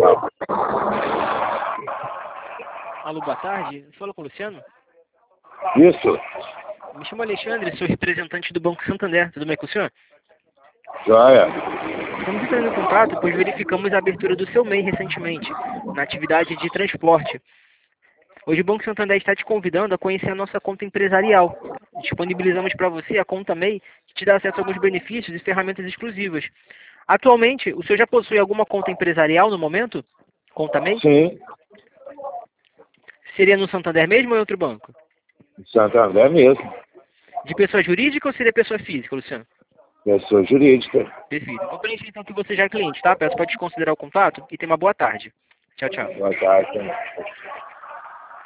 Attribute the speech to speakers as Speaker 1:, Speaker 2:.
Speaker 1: Alô, boa tarde. Fala com o Luciano?
Speaker 2: Isso.
Speaker 1: Me chamo Alexandre, sou representante do Banco Santander. Tudo bem com o senhor?
Speaker 2: Joia.
Speaker 1: Estamos entrando em contato, pois verificamos a abertura do seu MEI recentemente, na atividade de transporte. Hoje o Banco Santander está te convidando a conhecer a nossa conta empresarial. Disponibilizamos para você a conta MEI, que te dá acesso a alguns benefícios e ferramentas exclusivas. Atualmente, o senhor já possui alguma conta empresarial no momento? Conta MEI?
Speaker 2: Sim.
Speaker 1: Seria no Santander mesmo ou em outro banco?
Speaker 2: Santander mesmo.
Speaker 1: De pessoa jurídica ou seria pessoa física, Luciano?
Speaker 2: Pessoa jurídica.
Speaker 1: Perfeito. Então preencha então que você já é cliente, tá? Peço para desconsiderar o contato e tenha uma boa tarde. Tchau, tchau.
Speaker 2: Boa tarde.